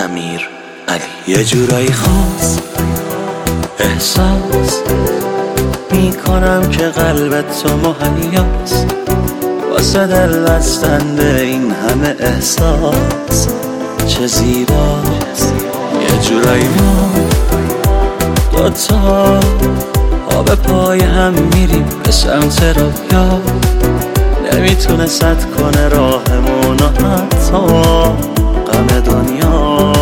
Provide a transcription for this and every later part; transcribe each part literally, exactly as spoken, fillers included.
امیر علی. یه جورایی خاص احساس میکنم که قلبت تو مهیاست واسه دل بستن به این همه احساس. چه زیباست یه جورایی ما دوتا پا به پای هم میریم به سمت رویا، نمیتونه سد کنه راهمون و حتی غم دنیا.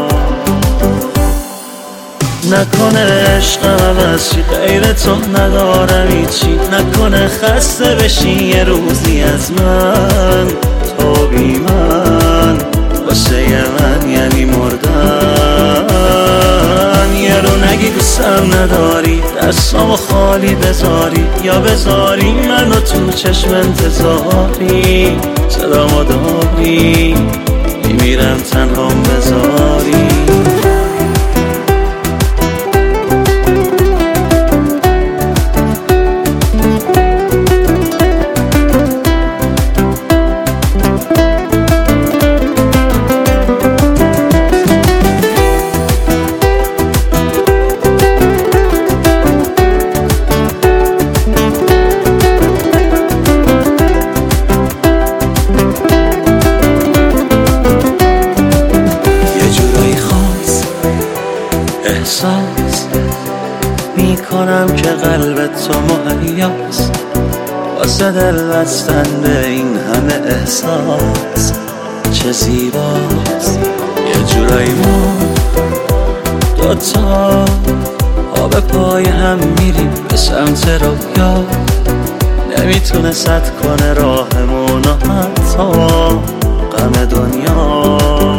نکنه عشقم عوض چی غیر تو ندارم هیچی، نکنه خسته بشی یه روزی از من. تو بی من واسه من یعنی مردن. یه رو نگی دوستم نداری، دستامو خالی بذاری یا بذاری منو تو چشم انتظاری. صدامو داری میمیرم تنهام بذاری. احساس میکنم که قلبت تو مهیاست واسه دل بستن به این همه احساس. چه زیباست یه جورایی ما دوتا پا به پای هم میریم به سمت رویا، نمیتونه سد کنه راهمون و حتی غم دنیا.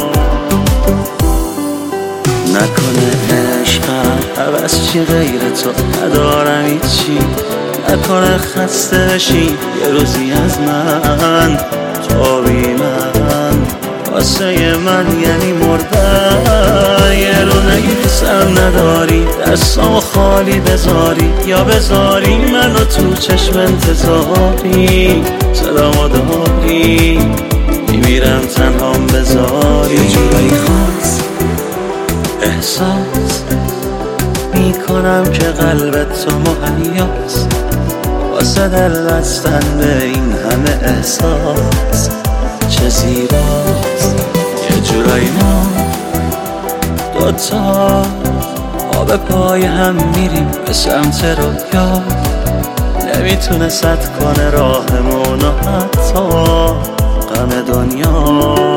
نکنه عشقم عوض چی غیر تو ندارم هیچی، نکنه خسته بشی یه روزی از من. تو بی من واسه من یعنی مردن. یه رو نگی دوستم نداری، دستامو خالی بذاری یا بذاری منو تو چشم انتظاری. صدامو داری میمیرم تنهام بذاری. یه جورایی خاص احساس میکنم که قلبت تو مهیاست واسه دل بستن به این همه احساس. چه زیباست یه جورایی ما دوتا پا به پای هم میریم به سمت رویا، نمیتونه سد کنه راهمون و حتی غم دنیا.